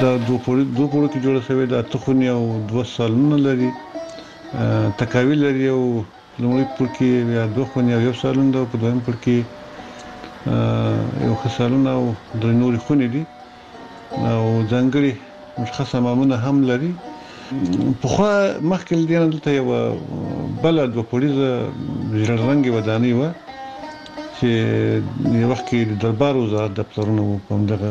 دا دوه پوړو کې جوړه شوې ده، اته خونې او 2 سالونه لري، تکاوي لري او لومړی پوړ کې بیا 2 خونې او 1 سالون ده، په دویم پوړ کې یو ښه سالون او 3 نورې خونې دي او ځانګړي مشخص حمامونه هم لري. پخوا مخکې له دې نه دلته یوه بله 2 پوړیزه ژېړ رنګې ودانۍ وه چې یو وخت کې د دربار وزارت دفترونه وو په همدغه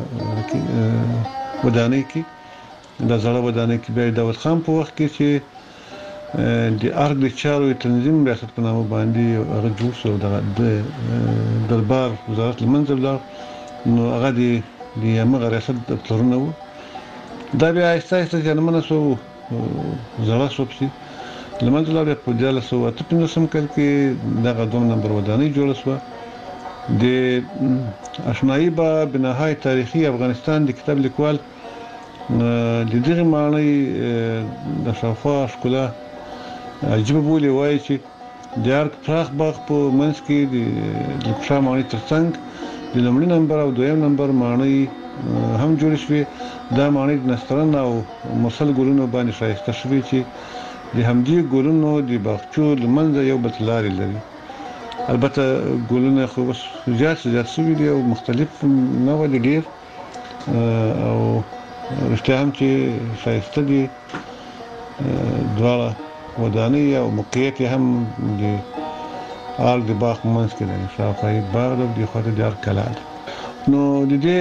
ودانۍ کې. دا زړه ودانۍ کې بیا د داود خان په وخت کې چې د ارګ د چارو تنظیم ریاست په نامه باندې هغه جوړ شو، د دربار وزارت له منځه ولاړ، نو هغه د همغه ریاست دفترونه وو. دا بیا آهسته آهسته زیانمنه شو، زړه شو پسې له منځه ولاړ. بیا په 1958 کال کې دغه 2 نمبر ودانۍ جوړه شوه. د اشنایي با بنهای تاریخي افغانستان د کتاب لیکوال د دغه معنی د شاوخوا ښکلا عجیبه بولي، وایي چې د ارګ پراخ باغ په منځ کې د لکشا معنی ترڅنګ د لومړي نمبر او دویم نمبر معنی هم جوړې شوې. دا معنی د نسترن او مرسل ګلونو باندې ښایسته شوې چې د همدې ګلونو د باغچو له منځه یو بل لارې لري. البته ګلونه خو اوس زیات شوي دي او مختلف نوع دي ډېر، او رښتیا هم چې ښایسته دي دواړه ودانۍ او موقعیت یې هم د ارګ د باغ په منځ کې دی، شاوخوا یې باغ ده، دې خوا ته د ارګ کلا ده. نو د دې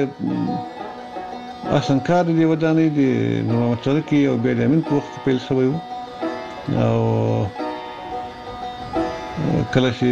اصلاً کار د دې ودانۍ د نور محمد سرکي او بیا د امین په وخت کې پیل شوی و، او کله چې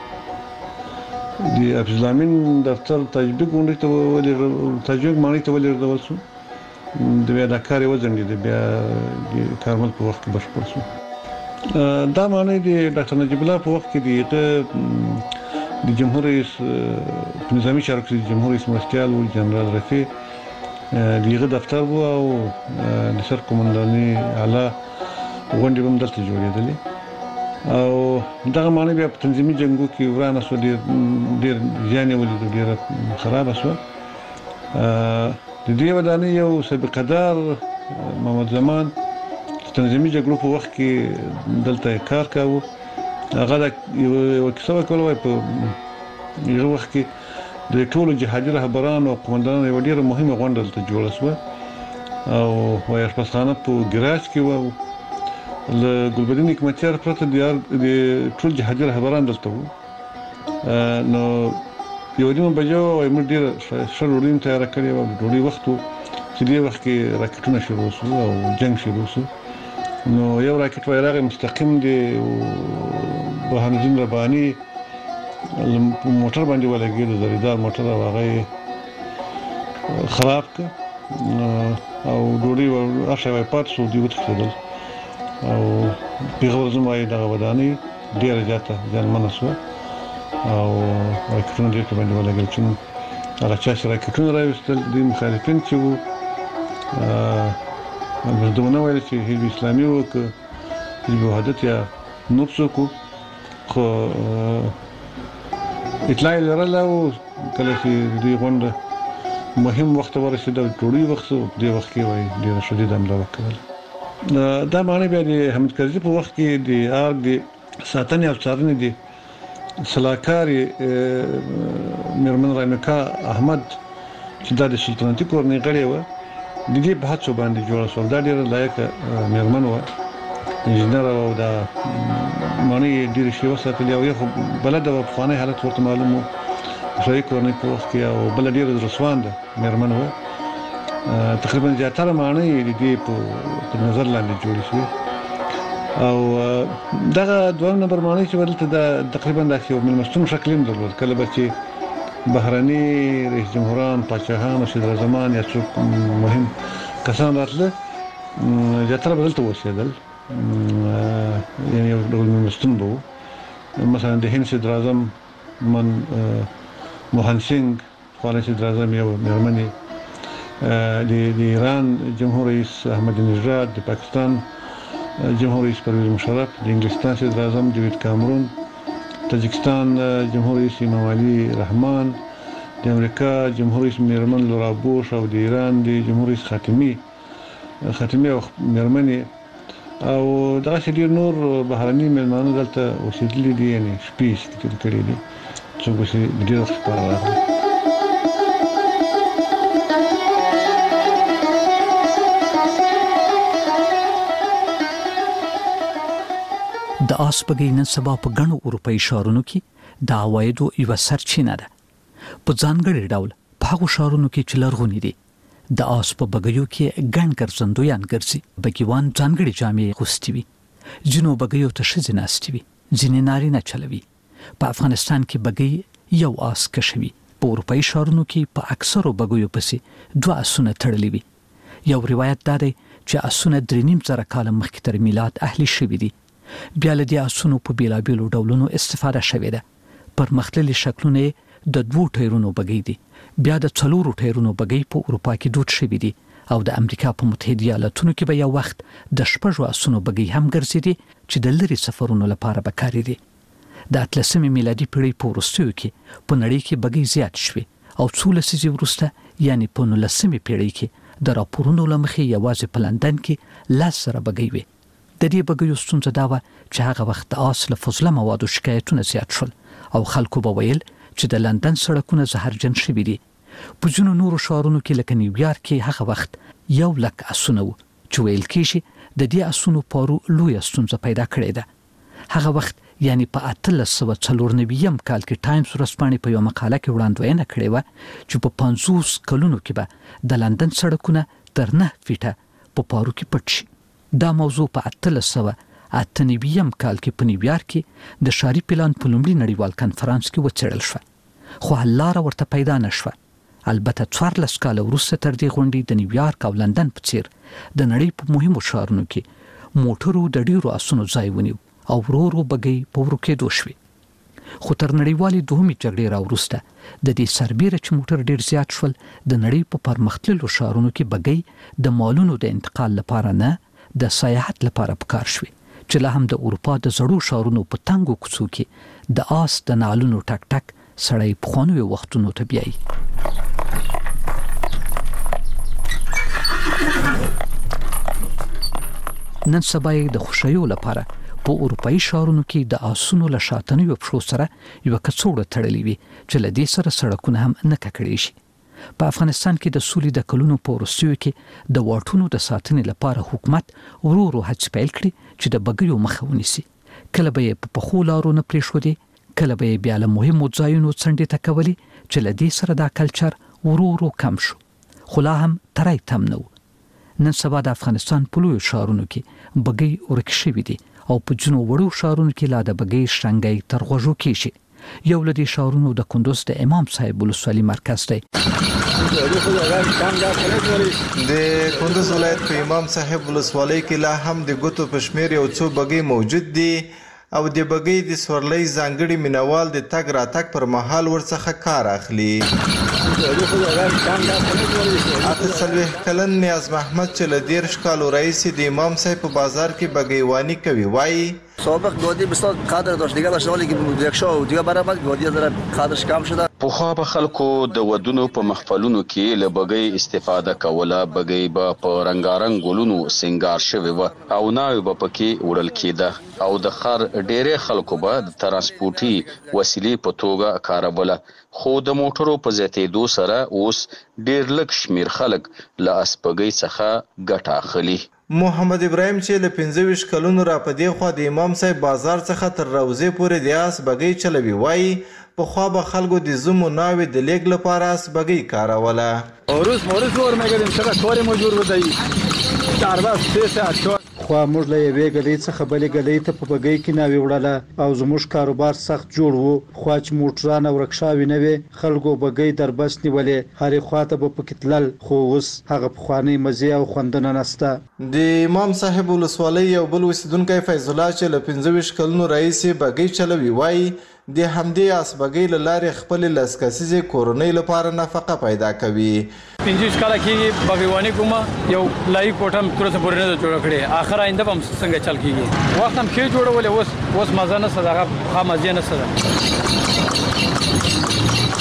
د حفیظ الامین دفتر تاجبیک غونډې ته تاجبیک ماڼۍ ته ولېږدول شو، بیا دا کار یې وځنډېد، بیا د کارمل په وخت کې بشپړ شو. دا ماڼۍ د ډاکټر نجیب الله په وخت کې د جمهور رئیس په نظامي چارو کې د جمهور رئیس مرستیال و جنرال رفیع د هغه دفتر و، او د سر قومنداني اعلی غونډې به هم دلته جوړېدلې. او دغه ماڼۍ بیا په تنظیمي جنګو کې ورانه شوه، ډېر زیان یې ولید، ډېره خرابه شوه. د دې ودانۍ یو سابقه دار محمد زمان چې تنظیمي جګړو په وخت کې دلته کار کاوه، هغه یوه کیسه وکړه، وایي په هغه وخت کې د ټولو جهادي رهبرانو او قومندانانو یوه ډېره مهمه غونډه دلته جوړه شوه، او وایي اشپزخانه په ګراج کې وه. له ګلبدین حکمتیار پرته د ټول جهادي رهبران دلته وو. نو 1:30 بجې وایي موږ ډېره ښه ډوډۍ هم تیاره کړې وه، د ډوډۍ وخت و چې دې وخت کې راکټونه شروع شو او جنګ شروع شو. نو یو راکټ وایي راغی مستقیم د برهان رباني موټر باندې ولګېد، زریدار موټر، او هغه یې خراب کړ او ډوډۍ هر وایي پاتې شو، دوی وتښتېدل. او پېښور اعظم وایي دغه ودانۍ ډېره زیاته زیانمنه شوه او راکټونه ډېر په باندې ولګېدل، چې هغه چا چې راکټونه راویستل دوی مخالفین چې وو، ده ونه ویل چې حزب اسلامي وو که حزب وحدت یا نور څوک وو، خو اطلاع یې لرله. او کله چې د دوی غونډه مهم وخت ته ورسېده، د ډوډۍ وخت شو، په دې وخت کې وایي ډېره شدیده حمله وکړله. دا معنی بیا د حمید کرزي په وخت کې د ارګ د ساتنې او څارنې د سلاکارې میرمن رایمکا احمد چې دا د سلطنتي کورنۍ غړې وه، د دې په هڅو باندې جوړه شوه. دا ډېره لایقه میرمن وه، انجینره وه، او دا معنی یې ډېرې ښې وساتلې، او یې خو بلده وه، پخوانی حالت ورته معلوم و د شاهي کورنۍ په وخت کې، او بله ډېره زړهسوانده میرمن وه. تقریبا زیاتره ماڼۍ د دې په نظر لاندې جوړې شوې. او دغه 2 نمبر ماڼۍ چې دلته دا تقریبا داسې یو مېلمستون شکل هم درلود. کله به چې بهرني رئیس جمهوران، پاچاهان او صدراعظمان یا څوک مهم کسان راتله، زیاتره به دلته اوسېدل، یعنې یو ډول مېلمستون به و. مثلا د هند صدراعظم موهن سینګ، پخوانی صدراعظم، یو مېرمن یې د ایران جمهور رئیس احمد نژاد، د پاکستان جمهور رئیس پرویز مشرف، د انګلستان صدراعظم ډیوید کامرون، تاجکستان جمهور رئیس امام علي رحمان، د امریکا جمهور رئیس میرمن لورا بوش او د ایران د جمهور رئیس خاتمی او میرمنې او دغه ډیر نور بهرني مېلمانه دلته اوسېدلي دي، یعنی شپې کړې دي څوک چې ډیر خبره راغله. د آس بګۍ نن سبا په ګڼو اروپایي ښارونو کې د عوایدو یوه سرچینه ده. په ځانګړي ډول په هغو ښارونو کې چې لرغوني دي د آس په بګیو کې ګڼ ګرځندویان ګرځي. بګیوان ځانګړي جامې اغوستې وي، ځینو بګیو ته ښځې ناستې وي، ځینې نارینه چلوي. په افغانستان کې بګۍ یو آس کشوي. په اروپایي ښارونو کې په اکثرو بګیو پسې 2 آسونه تړلي وي. یو روایت دا دی چې آسونه 3,500 کاله مخکې تر میلاد اهلي شوي دي. بیا له دې آسونو په بیلابیلو ډولونو استفاده شوې ده. پرمختللي شکلونه د 2 ټایرونو بګۍ دي. بیا د 4 ټایرونو بګۍ په اروپا کې دود شوي دي او د امریکا په متحده ایالاتونو کې به یو وخت د 6 آسونو بګۍ هم ګرځېدي چې د لرې سفرونو لپاره به کارېدي. د 18 میلادي پیړۍ په وروستیو کې په نړۍ کې بګۍ زیات شوې او 14 لسیزې وروسته یعنی په 19مې پیړۍ کې د راپورونو له مخې یوازې په لندن کې 10,000 بګۍ وې. د دې بګیو ستونزه دا وه چې هغه وخت د آس له فضله موادو شکایتونه زیات شول او خلکو به ویل چې د لندن سړکونه زهرجن شوي دي. په ځینو نورو ښارونو کې لکه نیویارک کې هغه وخت 100,000 آسونه وو چې ویل کېږي د دې آسونو پارو لویه ستونزه پیدا کړې ده. هغه وخت یعنی په 1894 کال کې ټایمز ورځپاڼې په یوه مقاله کې وړاندوینه کړې وه چې په 50 کلونو کې به د لندن سړکونه تر 9 فیټه په پارو کې پټ شي. دا موضوع په 1898 کال کې په نیویارک کې د ښاري پلان په لومړي نړیوال کنفرانس کې وڅېړل شوه، خو حل لاره ورته پیدا نه شوه. البته 14 کاله وروسته تر دې غونډې د نیویارک او لندن په څیر د نړۍ په مهمو ښارونو کې موټرو د ډیرو آسونو ځای ونیو او ورو ورو بګۍ په ورو کېدو شوې. خو تر نړیوالې دوهمې جګړې راوروسته د دې سربیره چې موټر ډیر زیات شول د نړۍ په پرمختللو ښارونو کې بګۍ د مالونو د انتقال لپاره نه د سیاحت لپاره پکار شوې چې لا هم د اروپا د زړو ښارونو په تنګو کوڅو کې د آس د نالونو ټک ټک سړی پخوانیو وختونو ته بیایي. نن سبا یې د خوښیو لپاره په اروپایي ښارونو کې د آسونو له شاتنیو پښو سره یوه کڅوړه تړلې وي چې له دې سره سړکونه هم نه ککړې شي. په افغانستان کې د سولې د کلونو په وروستیو کې د واټونو د ساتنې لپاره حکومت ورو ورو هڅې پیل کړي چې د بګیو مخه ونیسي. کله به یې په پخو لارو نه پرېښودې، کله به یې بیا له مهمو ځایونو څنډې ته کولې چې له دې سره دا کلچر ورو ورو کم شو، خو لا هم تری تم نه و. نن سبا د افغانستان په لویو ښارونو کې بګۍ ورک شوي دي او په ځینو وړو ښارونو کې لا د بګۍ شرنګی تر غوږو کېږي. یو له دې ښارونو د کندوز د امام صاحب ولسوالي مرکز دی. د کندوز ولایت په امام صاحب ولسوالۍ کې لا هم د ګوتو په شمېر یو څو بګۍ موجود دي او د بګۍ د سورلۍ ځانګړي مینوال د تګ راتګ پر مهال ورڅخه کار اخلي. 48 کلن نیاز محمد چې له 13 کالو راهیسې د امام صاحب په بازار کې بګیواني کوي وایي سابق گودی بسیار قدر داشت، دیگه داشت حالی که یکشا و دیگه برابر گودی ذره قدرش کم شده. پخوا به خلکو د ودونو په محفلونو کې له بګۍ استفاده کوله. بګۍ به په رنګارنګ ګلونو سنگار شوی و او ناوې به پکې وړل کېده او د ښار ډېری خلکو به د ترانسپورټي وسیلې په توګه کاروله. خو د موټرو په زیاتېدو سره اوس ډېر لږ شمېر خلک له اسپګۍ څخه ګټه اخلي. محمد ابراهیم چې له 25 کلونو را په دې خوا د امام صاحب بازار څخه تر روضې پورې د آس بګۍ چلوي وایي پخوا به خلکو د زومو ناوې د لیږد لپاره آس بګۍ کاروله. روز ور می‌گردیم چقدر کار مجبور بودی 4 ساعت خو موږ له یوې ګلۍ څخه بلې ګلۍ ته په بګۍ کې ناوې وړله او زموږ کاروبار سخت جوړ و. خو چې موټران او رکشاوې نه وې خلکو بګۍ در بس نیولې، هرې خواته به پکې تلل، خو اوس هغه پخوانۍ مزې او خوندونه نسته. د امام صاحب ولسوالۍ یو بل اوسیدونکی فیض الله چې له 25 کلونو راهیسې بګۍ چلوي وایي د همدې آس بګۍ له لارې خپلې لس کسیزې کورنۍ لپاره نفقه پیدا کوي. 25 کاله کېږي بګیواني کومه، یو لایق کوټه هم تر اوسه پورې نه ده جوړه کړې. آخر آینده به هم څنګه چل کېږي. وخت هم ښې جوړولې، اوس مزه نشته، هغه ښه مزې نشته.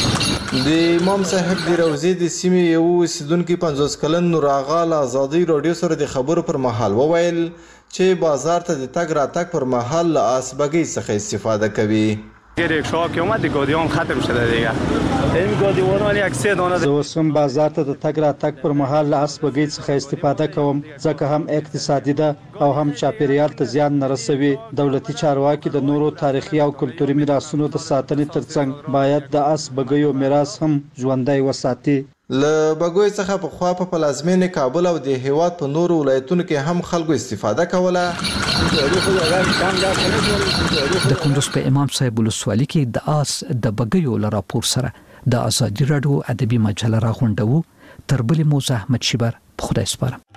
د امام صاحب د روضې د سیمې یو اوسیدونکي 50 کلن نور آغا له ازادۍ راډیو سره د خبرو پر مهال وویل چې بازار ته د تګ راتګ پر مهال له اسبګۍ څخه استفاده کوي. رکشا که اومد گادیان ختم شده دیگه. این گادیوان ولی اکثر دانه زه اوسم بازار ته د تګ راتګ پر مهال له اسبګۍ څخه استفاده کوم ځکه هم اقتصادي ده او هم چاپیریال ته زیان نه رسوي. دولتي چارواکي د نورو تاریخي او کلتوري میراثونو د ساتنې ترڅنګ باید د اسبګیو میراث هم ژوندی وساتي. له بګوی څخه په خوا په پلازمینې کابل او د هیواد په نورو ولایتونو کې هم خلکو استفاده کوله. د کندوز په امام صاحب ولسوالۍ کې د آس د بګیو له راپور سره د ازادي راډیو ادبي مجله راغونډو. تر بلې موضوع احمد شیبر په خدای سپارم.